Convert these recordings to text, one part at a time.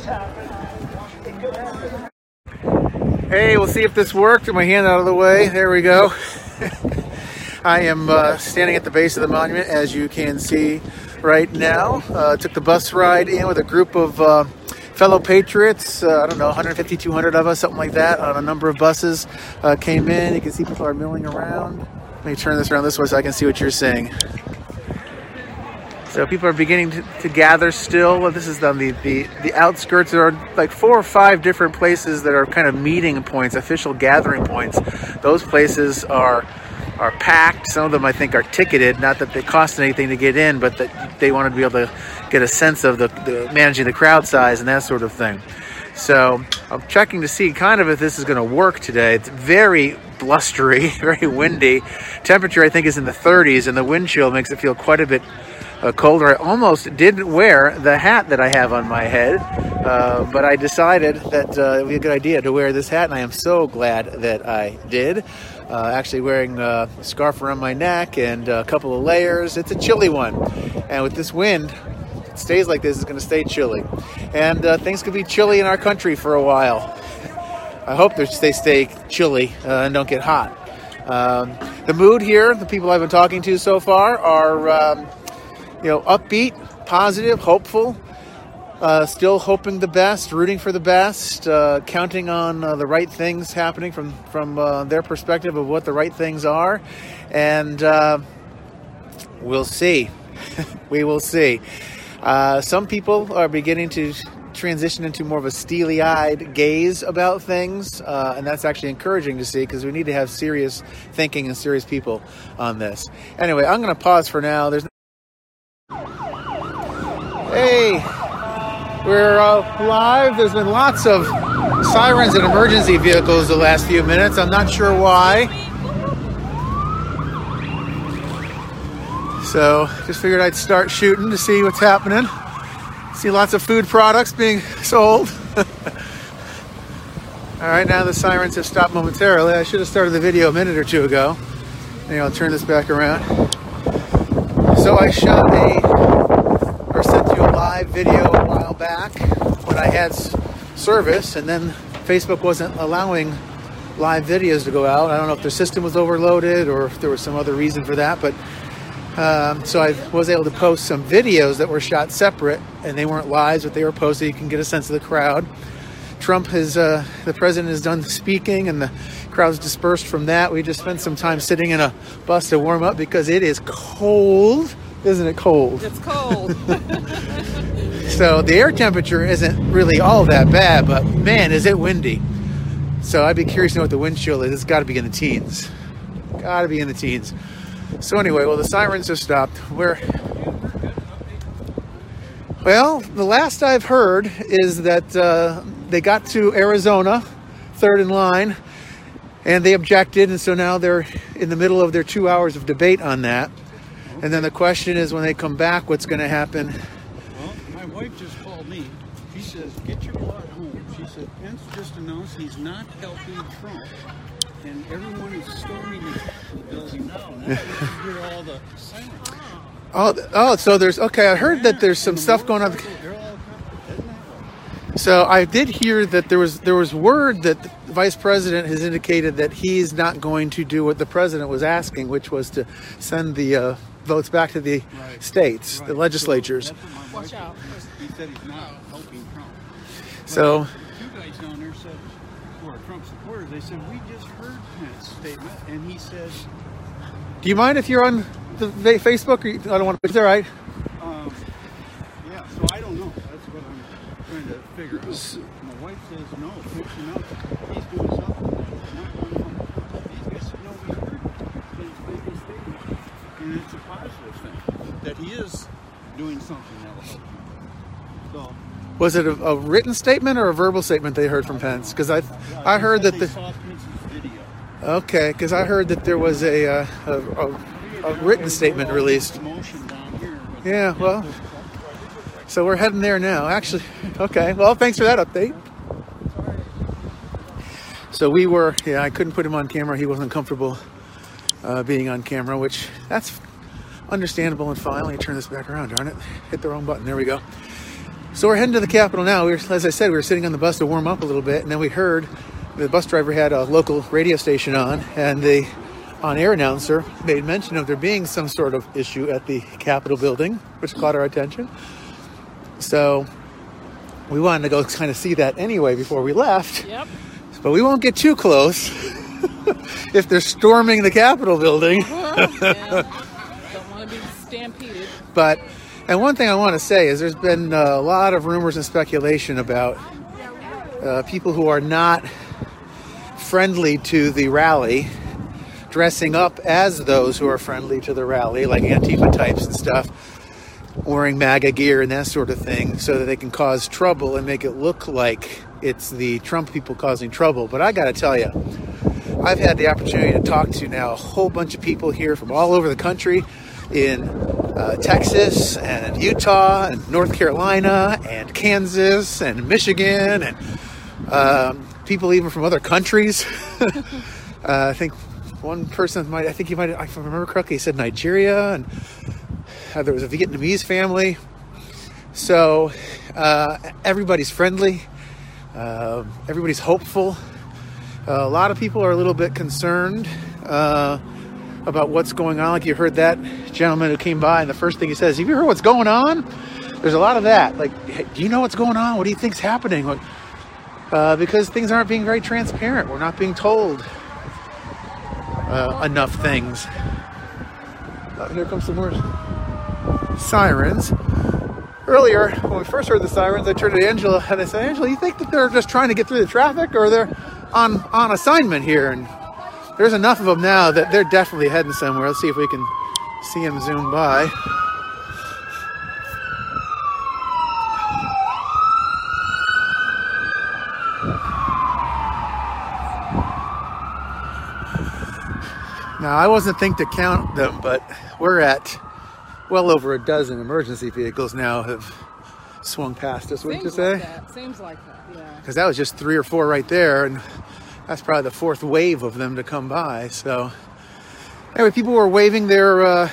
Hey, we'll see if this worked. Get my hand out of the way. There we go. I am standing at the base of the monument, as you can see right now. Took the bus ride in with a group of fellow patriots. I don't know, 150, 200 of us, something like that, on a number of buses. Came in. You can see people are milling around. Let me turn this around this way so I can see what you're seeing. So people are beginning to gather still. Well, this is on the outskirts. There are like 4 or 5 different places that are kind of meeting points, official gathering points. Those places are packed. Some of them, I think, are ticketed. Not that they cost anything to get in, but that they wanted to be able to get a sense of the managing the crowd size and that sort of thing. So I'm checking to see kind of if this is going to work today. It's very blustery, very windy. Temperature, I think, is in the 30s, and the wind chill makes it feel quite a bit colder. I almost didn't wear the hat that I have on my head, but I decided that it would be a good idea to wear this hat, and I am so glad that I did. Actually wearing a scarf around my neck and a couple of layers. It's a chilly one, and with this wind, it stays like this, it's going to stay chilly. And things could be chilly in our country for a while. I hope they stay chilly and don't get hot. The mood here, the people I've been talking to so far are upbeat, positive, hopeful, still hoping the best, rooting for the best, counting on the right things happening from their perspective of what the right things are. And we'll see. We will see. Some people are beginning to transition into more of a steely-eyed gaze about things, and that's actually encouraging to see, because we need to have serious thinking and serious people on this. Anyway, I'm going to pause for now. Hey, we're live. There's been lots of sirens and emergency vehicles the last few minutes. I'm not sure why. So just figured I'd start shooting to see what's happening. See lots of food products being sold. All right, now the sirens have stopped momentarily. I should have started the video a minute or two ago. Anyway, I'll turn this back around. So I shot sent you a live video a while back when I had service, and then Facebook wasn't allowing live videos to go out. I don't know if their system was overloaded or if there was some other reason for that, but so I was able to post some videos that were shot separate, and they weren't live, but they were posted. You can get a sense of the crowd. The president is done speaking, and the crowd's dispersed from that. We just spent some time sitting in a bus to warm up because it is cold. Isn't it cold? It's cold. So the air temperature isn't really all that bad, but man, is it windy. So I'd be curious to know what the wind chill is. It's got to be in the teens. Got to be in the teens. So anyway, well, the sirens have stopped. Well, the last I've heard is that they got to Arizona, third in line, and they objected, and so now they're in the middle of their 2 hours of debate on that. And then the question is, when they come back, what's going to happen? Well, my wife just called me. She says, get your butt home. She said, Pence just announced he's not helping Trump. And everyone is storming the building now. And that's where you hear all the sirens. Oh, so there's, okay, I heard that there's some stuff going on. So I did hear that there was word that the vice president has indicated that he's not going to do what the president was asking, which was to send the votes back to the states, the legislatures. Watch out. He said he's not helping Trump. So Two guys down there said, who are Trump supporters, they said, we just heard Pence's statement, and he said... Do you mind if you're on the Facebook? Or I don't want to... Is that right? Yeah, so I don't know. That's what I'm trying to figure out. My wife says, no, he's doing something. These guys said, no, we heard Pence's statement. And it's a positive thing, that he is doing something that will help him. So, was it a written statement or a verbal statement they heard from Pence? Because I heard that the... saw Pence's video. Okay, because I heard that there was a written statement released. Yeah, well, so we're heading there now. Actually, okay. Well, thanks for that update. So we were, I couldn't put him on camera. He wasn't comfortable being on camera, which that's understandable and fine. Let me turn this back around, darn it. Hit the wrong button. There we go. So we're heading to the Capitol now. As I said, we were sitting on the bus to warm up a little bit, and then we heard the bus driver had a local radio station on, and the on-air announcer made mention of there being some sort of issue at the Capitol building, which caught our attention. So we wanted to go kind of see that anyway before we left. Yep. But we won't get too close if they're storming the Capitol building. Yeah. Don't want to be stampeded. And one thing I want to say is there's been a lot of rumors and speculation about people who are not friendly to the rally dressing up as those who are friendly to the rally, like Antifa types and stuff, wearing MAGA gear and that sort of thing, so that they can cause trouble and make it look like it's the Trump people causing trouble. But I got to tell you, I've had the opportunity to talk to now a whole bunch of people here from all over the country, in Texas and Utah and North Carolina and Kansas and Michigan, and people even from other countries. I think one person if I remember correctly, he said Nigeria, and there was a Vietnamese family. So everybody's friendly. Everybody's hopeful. A lot of people are a little bit concerned about what's going on. Like you heard that gentleman who came by, and the first thing he says, have you heard what's going on? There's a lot of that. Like, hey, do you know what's going on? What do you think's happening? Because things aren't being very transparent. We're not being told enough things. Here comes some more sirens. Earlier, when we first heard the sirens, I turned to Angela and I said, Angela, you think that they're just trying to get through the traffic, or they're on assignment here? And there's enough of them now that they're definitely heading somewhere. Let's see if we can see them zoom by. Now, I wasn't think to count them, but we're at well over a dozen emergency vehicles now have swung past us, wouldn't you say? Seems like that, yeah. Because that was just 3 or 4 right there, and that's probably the 4th wave of them to come by. So anyway, people were waving their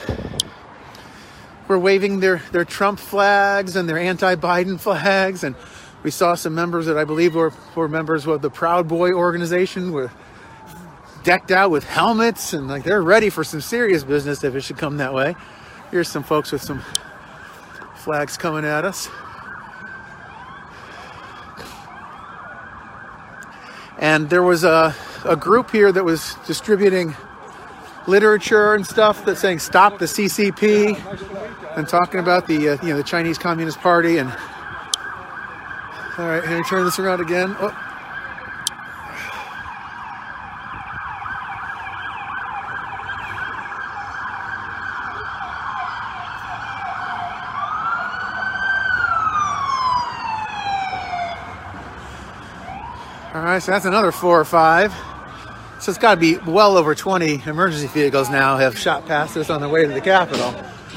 Trump flags and their anti-Biden flags, and we saw some members that I believe were members of the Proud Boy organization were decked out with helmets, and like they're ready for some serious business if it should come that way. Here's some folks with some flags coming at us. And there was a group here that was distributing literature and stuff that's saying stop the CCP, and talking about the Chinese Communist Party. And all right, let me turn this around again. Oh. All right, so that's another 4 or 5. So it's got to be well over 20 emergency vehicles now have shot past us on their way to the Capitol.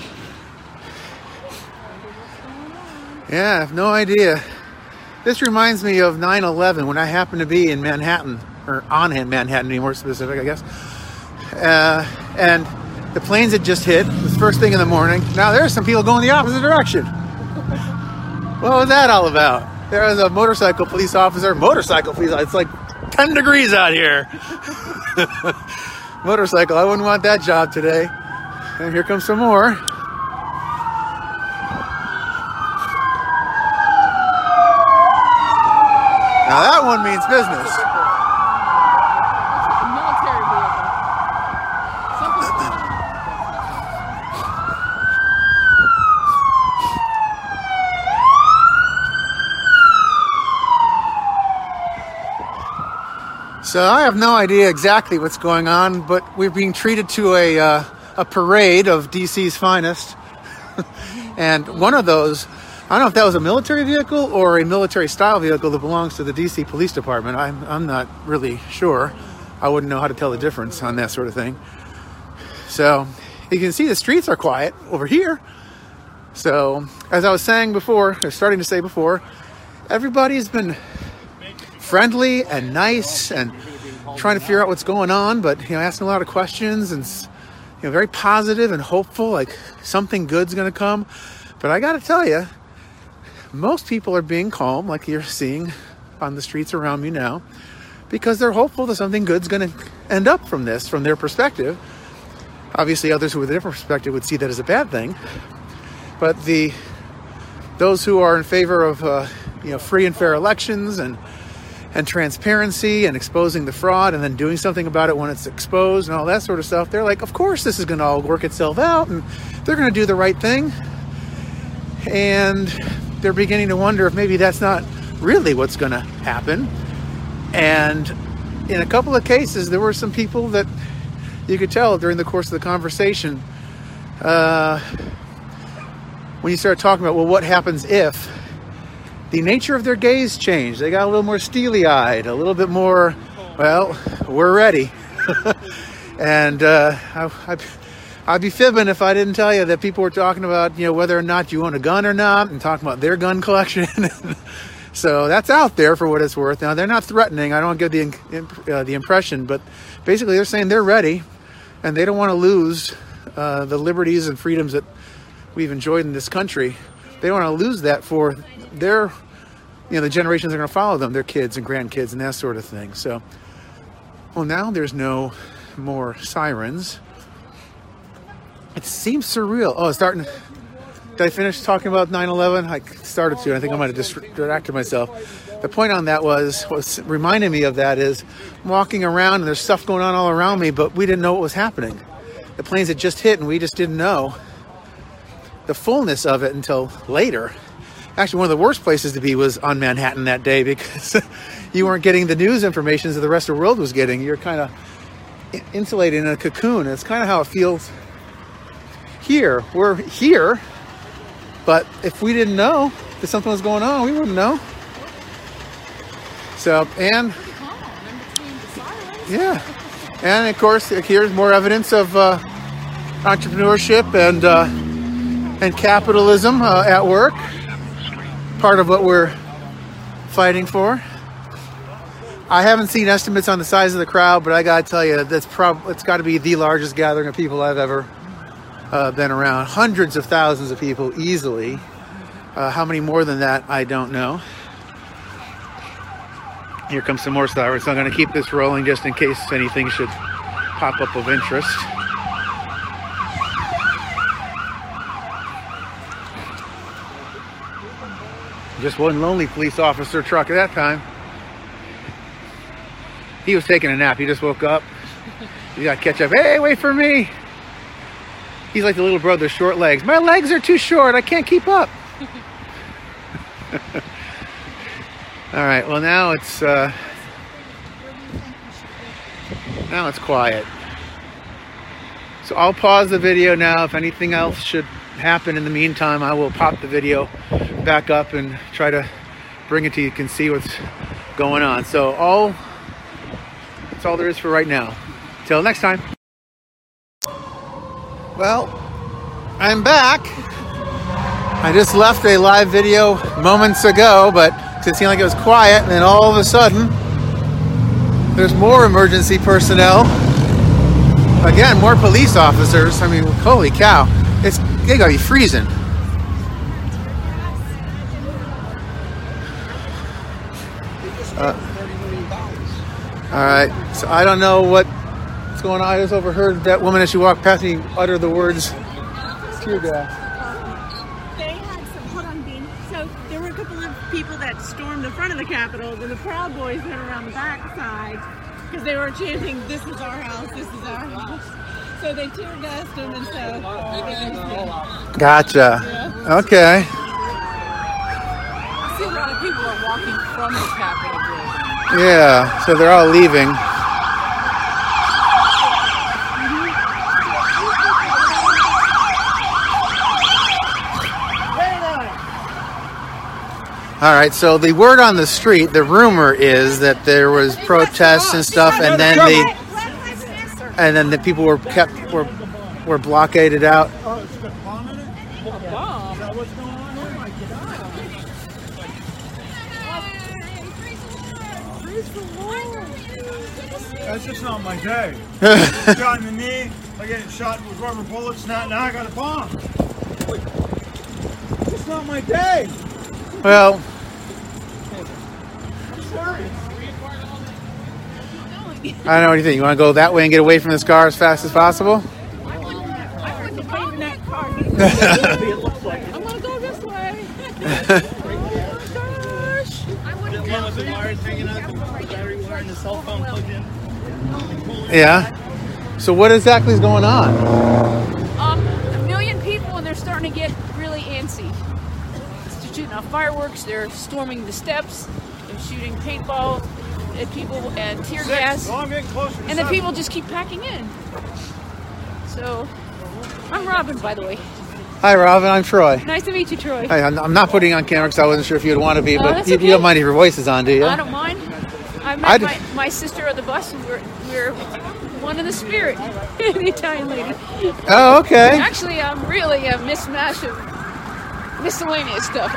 Yeah, I have no idea. This reminds me of 9/11 when I happened to be in Manhattan, or on Manhattan, to be more specific, I guess. And the planes had just hit. It was first thing in the morning. Now there's some people going the opposite direction. What was that all about? There was a motorcycle police officer. It's like 10 degrees out here. Motorcycle, I wouldn't want that job today. And here comes some more. Now that one means business. Military vehicle. Something. So I have no idea exactly what's going on, but we're being treated to a parade of DC's finest. And one of those, I don't know if that was a military vehicle or a military style vehicle that belongs to the DC Police Department. I'm not really sure. I wouldn't know how to tell the difference on that sort of thing. So you can see the streets are quiet over here. So as I was saying before, or starting to say before, everybody's been friendly and nice and trying to figure out what's going on, but asking a lot of questions and very positive and hopeful, like something good's going to come. But I got to tell you, most people are being calm, like you're seeing on the streets around me now, because they're hopeful that something good's going to end up from this, from their perspective. Obviously, others with a different perspective would see that as a bad thing. But those who are in favor of free and fair elections and transparency and exposing the fraud and then doing something about it when it's exposed and all that sort of stuff, they're like, of course this is going to all work itself out and they're going to do the right thing. And they're beginning to wonder if maybe that's not really what's going to happen. And in a couple of cases, there were some people that you could tell during the course of the conversation, when you start talking about, well, what happens if, the nature of their gaze changed. They got a little more steely-eyed, a little bit more, well, we're ready. And I'd be fibbing if I didn't tell you that people were talking about, whether or not you own a gun or not, and talking about their gun collection. So that's out there for what it's worth. Now, they're not threatening. I don't get the impression, but basically they're saying they're ready, and they don't want to lose the liberties and freedoms that we've enjoyed in this country. They don't want to lose that for their, the generations that are going to follow them, their kids and grandkids and that sort of thing. So, well, now there's no more sirens. It seems surreal. Oh, it's starting. Did I finish talking about 9/11? I started to. I think I might have distracted myself. The point on that what's reminding me of that is I'm walking around and there's stuff going on all around me, but we didn't know what was happening. The planes had just hit and we just didn't know the fullness of it until later. Actually, one of the worst places to be was on Manhattan that day, because you weren't getting the news information that the rest of the world was getting. You're kind of insulated in a cocoon. It's kind of how it feels here. We're here, but if we didn't know that something was going on, we wouldn't know. So, and yeah, and of course, here's more evidence of entrepreneurship and capitalism at work. Part of what we're fighting for. I haven't seen estimates on the size of the crowd, but I gotta tell you, it's got to be the largest gathering of people I've ever been around. Hundreds of thousands of people easily. How many more than that, I don't know. Here comes some more sirens. So I'm going to keep this rolling just in case anything should pop up of interest. Just one lonely police officer truck at that time. He was taking a nap. He just woke up. He got to catch up. Hey, wait for me. He's like the little brother with short legs. My legs are too short. I can't keep up. All right. Well, now it's quiet. So I'll pause the video now. If anything else should happen in the meantime, I will pop the video back up and try to bring it to you. You can see what's going on. So that's all there is for right now. Till next time. Well, I'm back. I just left a live video moments ago, but it seemed like it was quiet, and then all of a sudden there's more emergency personnel. Again, more police officers. I mean, holy cow. They gotta be freezing. All right, so I don't know what's going on. I just overheard that woman as she walked past me utter the words tear gas. They had some, hold on, Dean. So there were a couple of people that stormed the front of the Capitol, then the Proud Boys went around the back side because they were chanting, "This is our house, this is our house." So they tear gassed them, and so. Gotcha. Yeah. Okay. I see a lot of people are walking from the Capitol building. Yeah, so they're all leaving. All right, so the word on the street, the rumor is that there was protests and stuff, and then the people were blockaded out. Oh, it's got a bomb in it? A bomb? Is that what's going on? Oh my God. That's just not my day. Shot in the knee, I get shot with rubber bullets, now I got a bomb. It's not my day. Well, I don't know what you think. You want to go that way and get away from this car as fast as possible? I wouldn't get in that car. I want to go this way. Oh gosh. I wouldn't go The wires hanging out, the battery wire and the cell phone plugged in. Yeah. So what exactly is going on? A million people, and they're starting to get really antsy. They're shooting off fireworks. They're storming the steps. They're shooting paintballs at people and tear gas. Oh, I'm getting closer to And the seven. people just keep packing in. So, I'm Robin, by the way. Hi, Robin. I'm Troy. Nice to meet you, Troy. Hi, I'm not putting you on camera because I wasn't sure if you'd want to be, but that's you okay. don't mind if your voice is on, do you? I don't mind. I I'd- met my sister on the bus, and we're one in the spirit. The Italian lady. Oh, okay. Actually, I'm really a mismatch of miscellaneous stuff.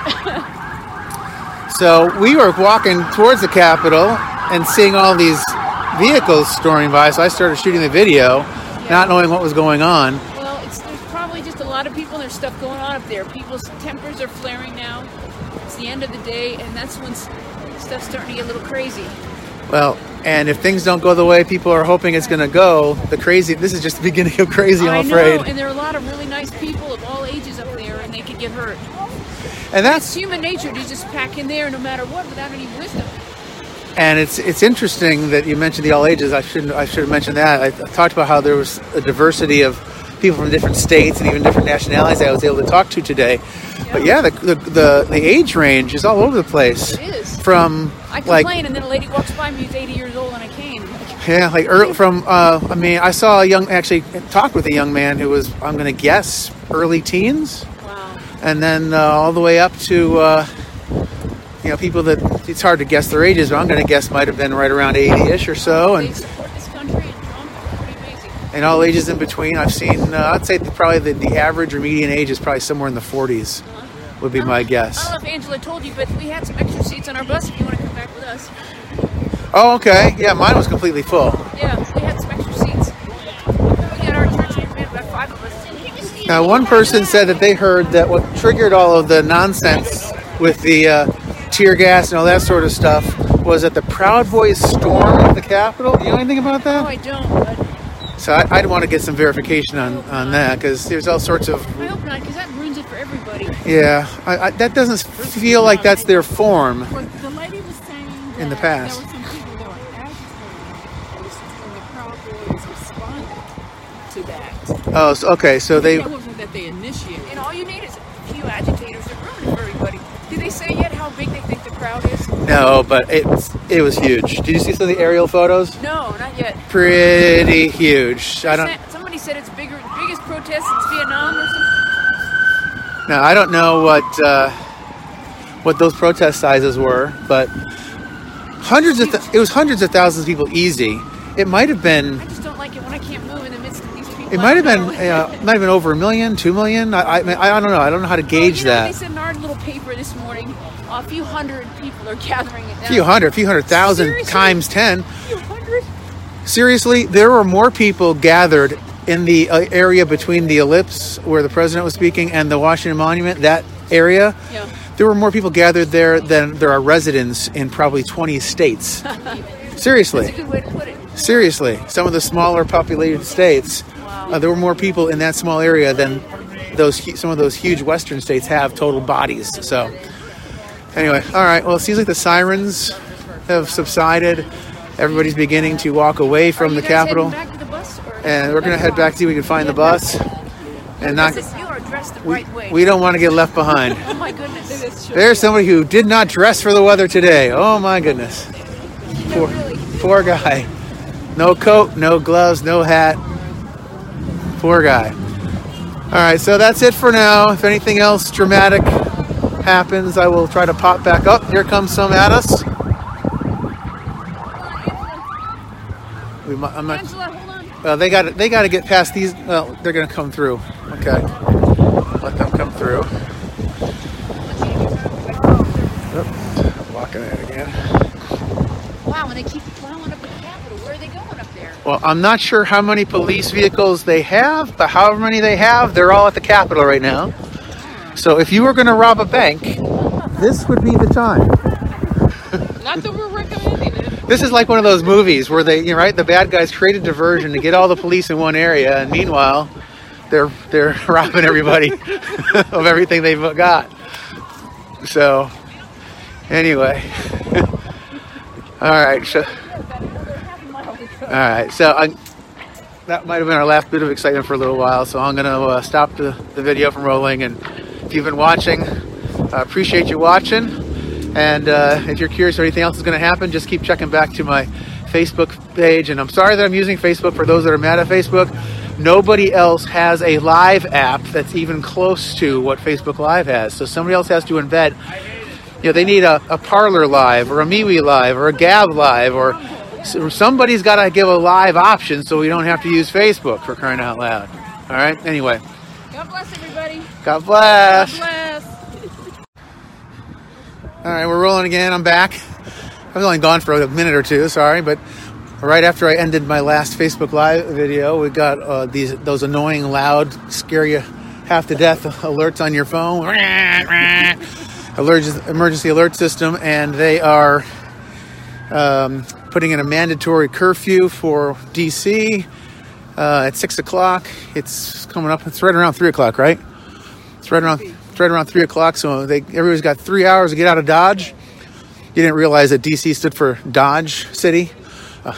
So we were walking towards the Capitol and seeing all these vehicles storming by, so I started shooting the video, not knowing what was going on. Well, there's probably just a lot of people and there's stuff going on up there. People's tempers are flaring now. It's the end of the day, and that's when stuff's starting to get a little crazy. Well, and if things don't go the way people are hoping it's going to go, this is just the beginning of crazy, I'm afraid. I know, and there are a lot of really nice people of all ages up there, and they could get hurt. And It's that's human nature to just pack in there no matter what without any wisdom. and it's interesting that you mentioned the all ages. I should have mentioned that. I talked about how there was a diversity of people from different states and even different nationalities I was able to talk to today. But yeah, the age range is all over the place. It is. From I like complain, and then a lady walks by me who's 80 years old on a cane. yeah, like early, from I mean, I saw actually talked with a young man who was, I'm going to guess, early teens. Wow. And then all the way up to people that it's hard to guess their ages, but I'm going to guess might have been right around 80-ish or so, They and support this country and Trump. It's pretty amazing. and all ages in between. I've seen I'd say probably the average or median age is probably somewhere in the 40s would be my I guess. don't know if Angela told you, but we had some extra seats on our bus if you want to come back with us. Oh, okay. Yeah, mine was completely full. Yeah, we had some extra seats. We got our church, we had about 5 of us. Now, one person said that they heard that what triggered all of the nonsense with the tear gas and all that sort of stuff was that the Proud Boys stormed the Capitol. Do you know anything about No, that? I don't, but So I'd want to get some verification on that, because there's all sorts of I hope not, because that ruins it for everybody. yeah. That doesn't feel like that's their form. Well, the lady was saying that In the past. there were some people that were agitating, and the Proud Boys responded to that. Oh, so, okay. So they That wasn't that they initiated. And all you need is a few agitators to ruin it for everybody. Did they say yet how big they think the crowd is? no, but it was huge. Did you see some of the aerial photos? No, not yet. Pretty huge. I don't. Somebody said it's biggest protest since Vietnam or something. Now I don't know what those protest sizes were, but it was hundreds of thousands of people easy. It might have been. I just don't like it when I can't move in the midst of these people. It I might have don't been. know. Might have been over 1 million, 2 million. I don't know. I don't know how to gauge Well, that. They said in our little paper this morning, a few hundred people are gathering it now. A few hundred thousand Seriously? times 10. A few hundred? Seriously, there were more people gathered in the area between the ellipse where the president was speaking and the Washington Monument, that area. Yeah. There were more people gathered there than there are residents in probably 20 states. Seriously. That's a good way to put it. Seriously. Some of the smaller populated states, Wow. there were more people in that small area than some of those huge western states have total bodies. So, anyway, all right. Well, it seems like the sirens have subsided. Everybody's beginning to walk away from the Capitol. Back to the bus, or And we're going to head back to see if we can find the bus. And not, You are dressed the right way. we don't want to get left behind. Oh my goodness. There's somebody who did not dress for the weather today. Oh my goodness. Poor guy. No coat, no gloves, no hat. Poor guy. All right, so that's it for now. If anything else dramatic happens, I will try to pop back up. Here comes some at us. I'm not. Angela, hold on. Well, they got to get past these. Well, they're going to come through. Okay, let them come through. Oop, walking it again. Wow, and they keep plowing up at the Capitol. Where are they going up there? Well, I'm not sure how many police vehicles they have, but however many they have, they're all at the Capitol right now. So if you were going to rob a bank, this would be the time. Not that we're recommending it. This is like one of those movies where they, you know, right, the bad guys create a diversion to get all the police in one area, and meanwhile, they're robbing everybody of everything they've got. So, anyway, all right. So, that might have been our last bit of excitement for a little while. So I'm going to stop the video from rolling. And if you've been watching, I appreciate you watching. And if you're curious if anything else is going to happen, just keep checking back to my Facebook page. And I'm sorry that I'm using Facebook for those that are mad at Facebook. Nobody else has a live app that's even close to what Facebook Live has. So somebody else has to embed. You know, they need a Parler Live or a MeWe Live or a Gab Live, or somebody's got to give a live option so we don't have to use Facebook, for crying out loud. All right. Anyway. God bless everybody. God bless. God bless. All right, we're rolling again. I'm back. I was only gone for a minute or two. Sorry, but right after I ended my last Facebook Live video, we got those annoying, loud, scare you half to death alerts on your phone. Emergency alert system, and they are putting in a mandatory curfew for DC at 6 o'clock. It's coming up. It's right around 3 o'clock, right? It's right around 3 o'clock. So everybody's got 3 hours to get out of Dodge. You didn't realize that DC stood for Dodge City. All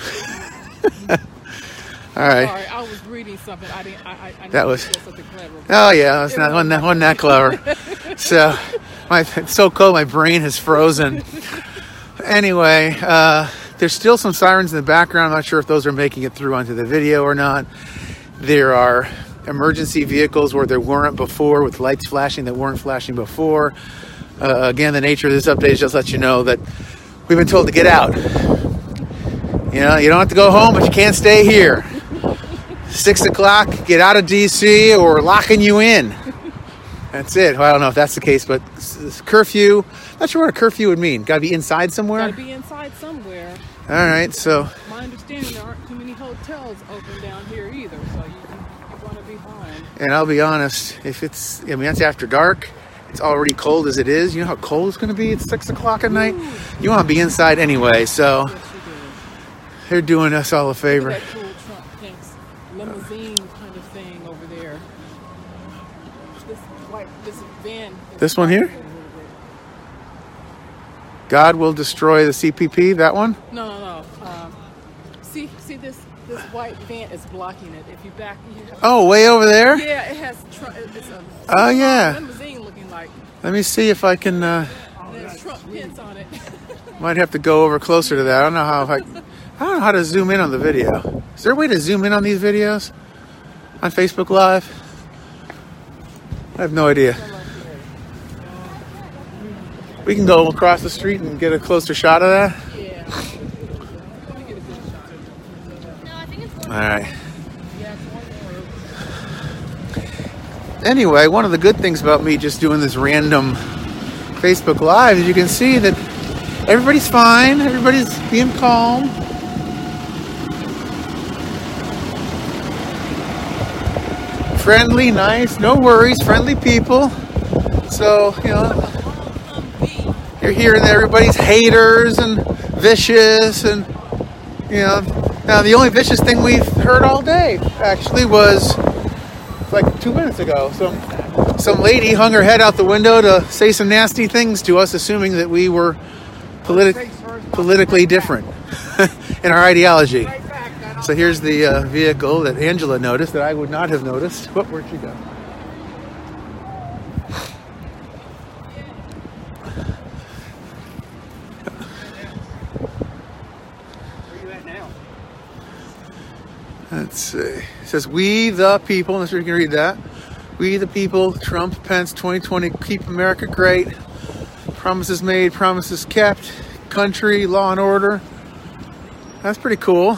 right. Sorry, I was reading something. I that was something clever. Oh yeah, it's not wasn't that clever. So it's so cold, my brain has frozen. Anyway, there's still some sirens in the background. I'm not sure if those are making it through onto the video or not. There are emergency vehicles where there weren't before, with lights flashing that weren't flashing before. Again, the nature of this update is just let you know that we've been told to get out. You know, you don't have to go home, but you can't stay here. 6 o'clock, get out of DC, or we're locking you in. That's it. Well, I don't know if that's the case, but curfew. Not sure what a curfew would mean. Got to be inside somewhere? Got to be inside somewhere. All right, so. My understanding, there aren't too many hotels open down here either, so you want to be fine. And I'll be honest, that's after dark. It's already cold as it is. You know how cold it's going to be? It's 6 o'clock at night. You want to be inside anyway, so. Yes, They're doing us all a favor. that cool Trump thinks limousine kind of thing over there. This van. This one here? God will destroy the CPP. That one? No. See this white van is blocking it. If you back. Oh, way over there? Yeah, it has. It's a. Oh yeah. Limousine looking like. Let me see if I can. There's Trump pins on it. Might have to go over closer to that. I don't know how to zoom in on the video. Is there a way to zoom in on these videos on Facebook Live? I have no idea. We can go across the street and get a closer shot of that. Yeah. All right. Anyway, one of the good things about me just doing this random Facebook Live is you can see that everybody's fine. Everybody's being calm. Friendly, nice, no worries, friendly people. So, you know, you're hearing that everybody's haters and vicious, and, you know, now the only vicious thing we've heard all day actually was like 2 minutes ago. Some lady hung her head out the window to say some nasty things to us, assuming that we were politically different in our ideology. So here's the vehicle that Angela noticed that I would not have noticed. Where'd she go? Where are you at now? Let's see. It says, "We the people." I'm sure you can read that. "We the people, Trump, Pence, 2020, keep America great. Promises made, promises kept. Country, law and order." That's pretty cool.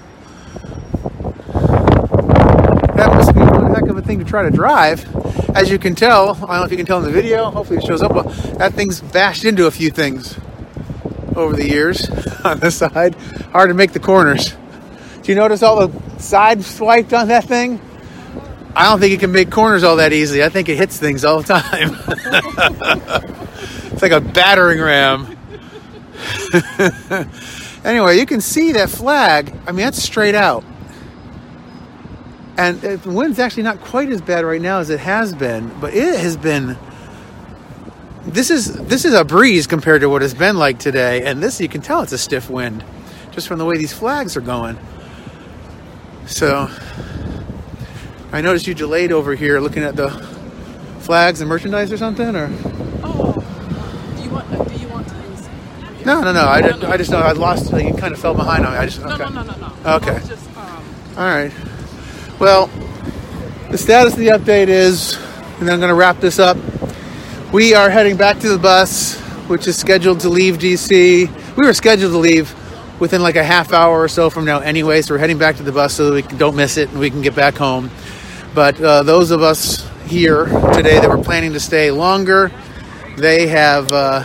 That must be one heck of a thing to try to drive. As you can tell, I don't know if you can tell in the video, hopefully it shows up, but that thing's bashed into a few things over the years on the side. Hard to make the corners. Do you notice all the side swiped on that thing? I don't think it can make corners all that easily. I think it hits things all the time. It's like a battering ram. Anyway, you can see that flag. I mean, that's straight out. And the wind's actually not quite as bad right now as it has been, but it has been. This is a breeze compared to what it's been like today, and this, you can tell it's a stiff wind, just from the way these flags are going. So, I noticed you delayed over here, looking at the flags and merchandise or something, or? Oh, do you want to use? No. I just know I lost. Like, you kind of fell behind on me. No. Okay. It's just, All right. Well, the status of the update is, and then I'm going to wrap this up. We are heading back to the bus, which is scheduled to leave DC. We were scheduled to leave within like a half hour or so from now anyway, so we're heading back to the bus so that we don't miss it and we can get back home. But those of us here today that were planning to stay longer, they have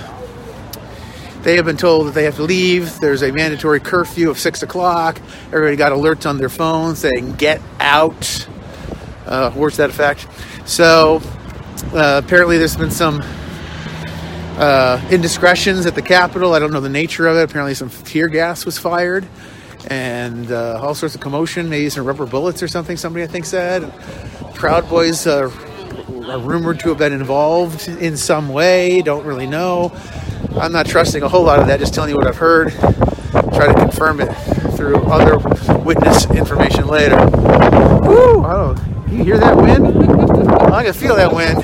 been told that they have to leave. There's a mandatory curfew of 6 o'clock. Everybody got alerts on their phones saying, get out. Words to that effect. So apparently there's been some indiscretions at the Capitol. I don't know the nature of it. Apparently some tear gas was fired. And all sorts of commotion, maybe some rubber bullets or something, somebody I think said. Proud Boys are rumored to have been involved in some way. Don't really know. I'm not trusting a whole lot of that, just telling you what I've heard. Try to confirm it through other witness information later. Woo! Oh, you hear that wind? I can feel that wind.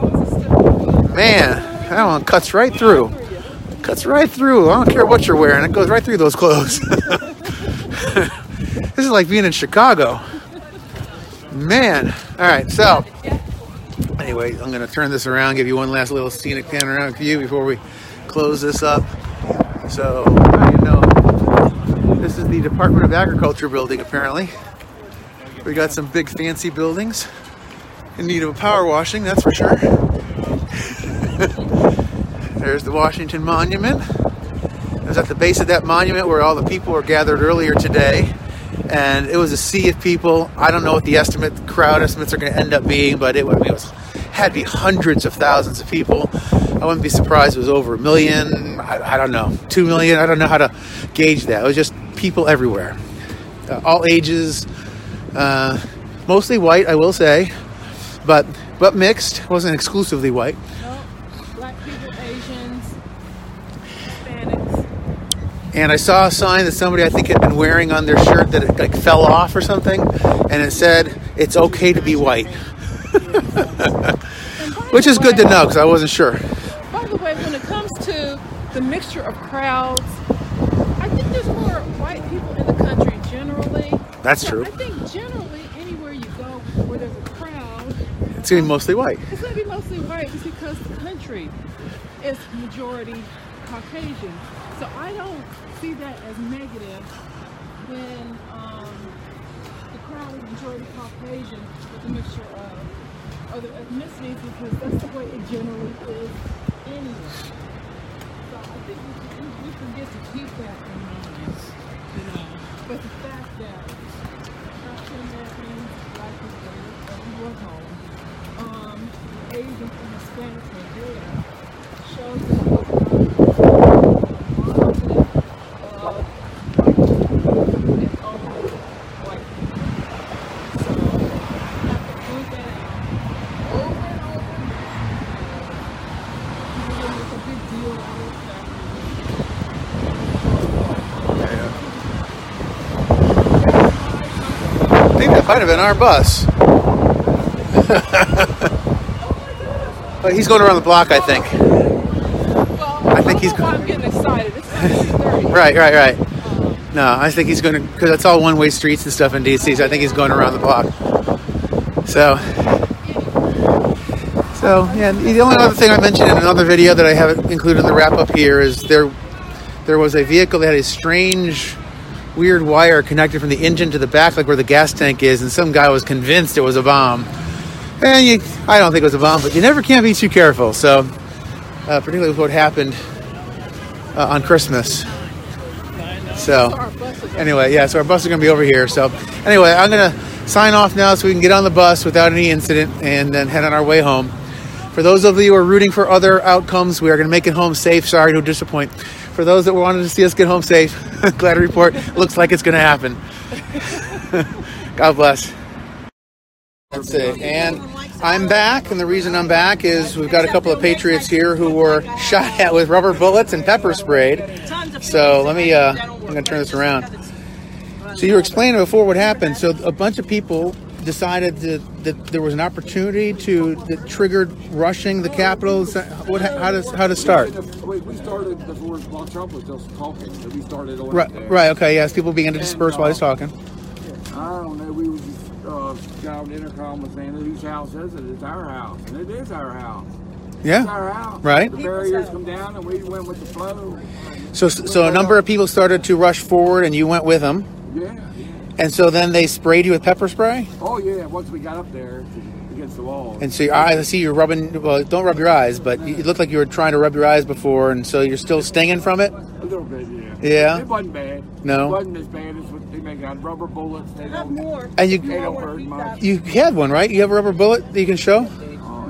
Man, that one cuts right through. Cuts right through. I don't care what you're wearing. It goes right through those clothes. This is like being in Chicago. Man. All right, so anyway, I'm going to turn this around, give you one last little scenic panoramic view before we close this up. So, you know, this is the Department of Agriculture building, apparently. We got some big fancy buildings in need of a power washing, that's for sure. There's the Washington Monument. I was at the base of that monument where all the people were gathered earlier today, and it was a sea of people. I don't know what the crowd estimates are going to end up being, but it had to be hundreds of thousands of people. I wouldn't be surprised if it was over 1 million. I don't know, 2 million. I don't know how to gauge that. It was just people everywhere, all ages, mostly white, I will say, but mixed. It wasn't exclusively white. no, black people, Asians, Hispanics. And I saw a sign that somebody, I think, had been wearing on their shirt that it like fell off or something, and it said, "It's okay to be white," which is good to know because I wasn't sure. By the way, when it comes to the mixture of crowds, I think there's more white people in the country generally. That's true. I think generally anywhere you go where there's a crowd, It's going to be mostly white. it's going to be mostly white just because the country is majority Caucasian. So I don't see that as negative when the crowd is majority Caucasian with a mixture of other ethnicities, because that's the way it generally is anyway. So I think we forget to keep that in mind, you know. But the fact that African Americans, black people, everyone home, Asians and Hispanics are there, shows that we're white people. So I have to point that out over and over again. It's a big deal out of I think that might have been our bus. But he's going around the block, I think. Well, I think he's I'm getting excited. It's 6:30. Right. No, I think he's going to, because it's all one-way streets and stuff in DC, so I think he's going around the block. So yeah, the only other thing I mentioned in another video that I haven't included in the wrap-up here is there was a vehicle that had a strange, weird wire connected from the engine to the back, like where the gas tank is, and some guy was convinced it was a bomb. And I don't think it was a bomb, but you never can be too careful. So, particularly with what happened on Christmas. So, anyway, yeah, so our bus is going to be over here. So, anyway, I'm going to sign off now so we can get on the bus without any incident and then head on our way home. For those of you who are rooting for other outcomes, we are going to make it home safe. Sorry to disappoint. For those that wanted to see us get home safe, glad to report, looks like it's going to happen. God bless. That's it. And I'm back, and the reason I'm back is we've got a couple of patriots here who were shot at with rubber bullets and pepper sprayed. So let me, I'm going to turn this around. So you were explaining before what happened. So a bunch of people decided that there was an opportunity that triggered rushing the Capitol. How to start? We started before Trump was just talking. So we started on Right. Okay. Yes. People began to disperse while he's talking. I don't know. We were just got an intercom was saying whose house is it? It's our house, and it is our house. Yeah. It's our house. Right. The barriers come down, and we went with the flow. So a number of people started to rush forward, and you went with them. Yeah. And so then they sprayed you with pepper spray? Oh, yeah, once we got up there against the wall. And so I see you're rubbing, well, don't rub your eyes, but it looked like you were trying to rub your eyes before, and so you're still stinging from it? A little bit, yeah. Yeah? It wasn't bad. No? It wasn't as bad as what they make out. Rubber bullets, they don't And they don't hurt much. you had one, right? You have a rubber bullet that you can show? Oh,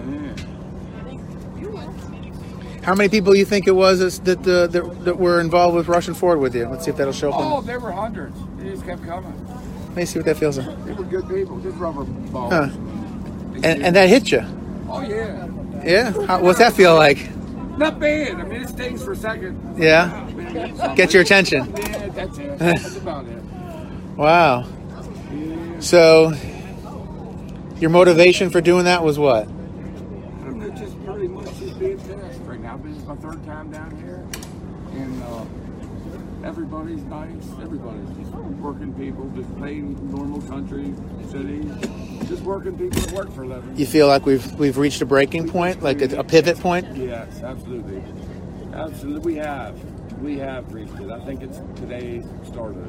yeah. How many people you think it was that were involved with rushing forward with you? Let's see if that'll show up. Oh, there were hundreds. They just kept coming. Let me see what that feels like. They were good people, just rubber balls. Huh. And that hit you? Oh, yeah. Yeah? What's that feel like? Not bad. I mean, it stings for a second. Yeah? Get your attention. Yeah, that's it. That's about it. Wow. Yeah. So, your motivation for doing that was what? I don't know, just pretty much just being pissed right now. This is my third time down here. And everybody's nice. Everybody's just working people, just plain normal country, cities. Just working people that work for a living. You feel like we've reached a breaking point, like a pivot point? Yes, absolutely. Absolutely, we have reached it. I think it's today started.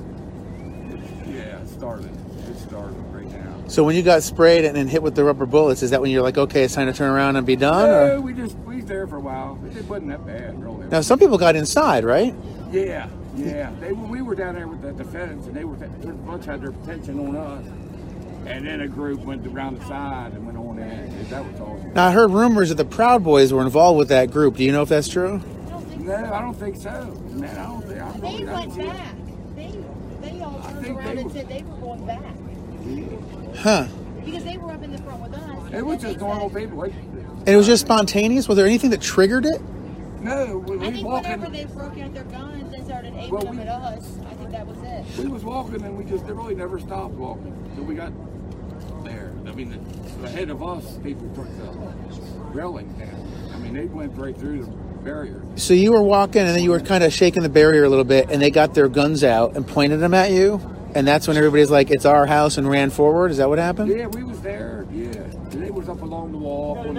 It started. It started right now. So when you got sprayed and hit with the rubber bullets, is that when you're like, okay, it's time to turn around and be done? No, Or? we was there for a while. It wasn't that bad, really. Now some people got inside, right? Yeah. We were down there with the defense, and they pretty much had their attention on us. And then a group went around the side and went on in. That was awesome. Now I heard rumors that the Proud Boys were involved with that group. Do you know if that's true? No, I don't think so. Man, I don't think. They went back. They all turned around and said they were going back. Huh. Because they were up in the front with us. It was just normal people. And it was just spontaneous? Was there anything that triggered it? No, we I think walking. whenever they broke out their guns and started aiming them at us, I think that was it. We was walking and they really never stopped walking until we got there. I mean, ahead of us, people took the railing down. I mean, they went right through the barrier. So you were walking and then you were kind of shaking the barrier a little bit and they got their guns out and pointed them at you? And that's when everybody's like, it's our house, and ran forward? Is that what happened? Yeah, we was there. Yeah. They was up along the wall. Along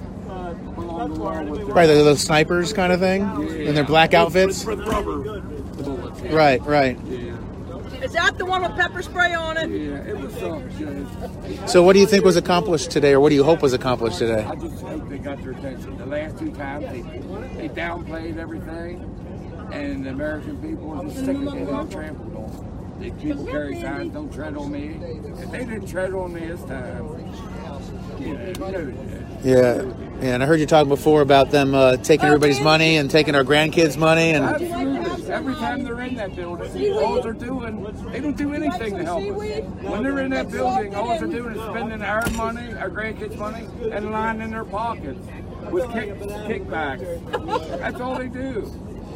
the wall with Right, the little snipers kind of thing? In their black outfits? with rubber bullets. Yeah. Right. Yeah. Is that the one with pepper spray on it? Yeah, it was good. So what do you think was accomplished today, or what do you hope was accomplished today? I just hope they got their attention. The last two times they downplayed everything, and the American people are just sick of getting trampled on. The people carry signs, don't tread on me. If they didn't tread on me this time, you know they did. Yeah, and I heard you talking before about them taking everybody's money and taking our grandkids' money. And Absolutely. Every time they're in that building, all they're doing, they don't do anything to help us. When they're in that building, all they're doing is spending our money, our grandkids' money, and lining their pockets with kickbacks. That's all they do.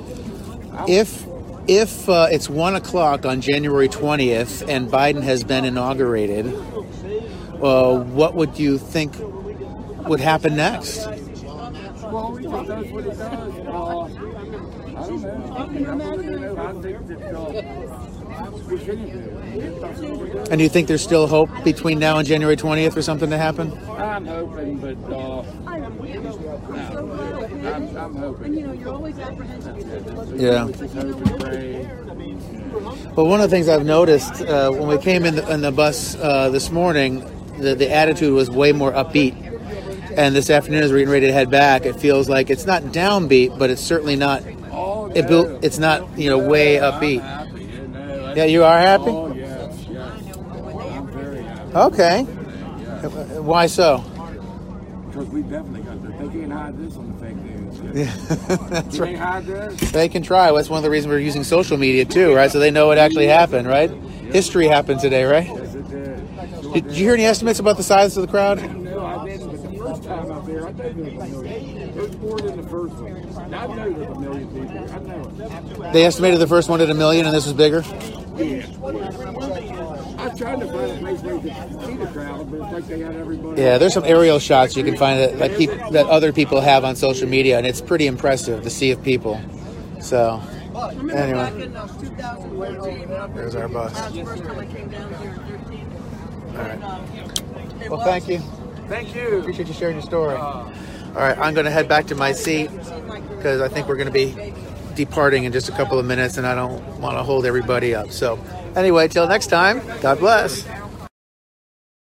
if it's 1 o'clock on January 20th and Biden has been inaugurated, what would you think would happen next? Well, he just does what he does. I don't know. I think that we shouldn't do. And do you think there's still hope between now and January 20th for something to happen? I'm hoping, but I'm hoping. Yeah. Just hope and pray. Well, one of the things I've noticed when we came in the bus this morning, the attitude was way more upbeat. And this afternoon, as we're getting ready to head back, it feels like it's not downbeat, but it's certainly not. Oh, It's not way upbeat. I'm happy. Yeah, you are happy? Oh, yes. I'm very happy. Okay. Yeah. Why so? because we definitely got this. They can't hide this on the fake news. Yeah, that's Can right. they hide this? They can try. That's one of the reasons we're using social media too, right? So they know it actually happened, right? History happened today, right? Yes, it did. Sure Did you hear any estimates about the size of the crowd? No, I didn't. But the first time out there, I know there was a million. There's more than the first one. I know there's a million people. I know it. They estimated the first one at 1 million, and this was bigger. Yeah. I was trying to find a place where you could see the crowd, but it's like they had everybody. Yeah, there's some aerial shots you can find that other people have on social media, and it's pretty impressive to see of people. So, anyway, in 2014. there's our bus. That's the first time I came down here in 13. All right. It Well, was- thank you. Thank you. Appreciate you sharing your story. All right, I'm going to head back to my seat because I think we're going to be departing in just a couple of minutes, and I don't want to hold everybody up. So, anyway, till next time, God bless.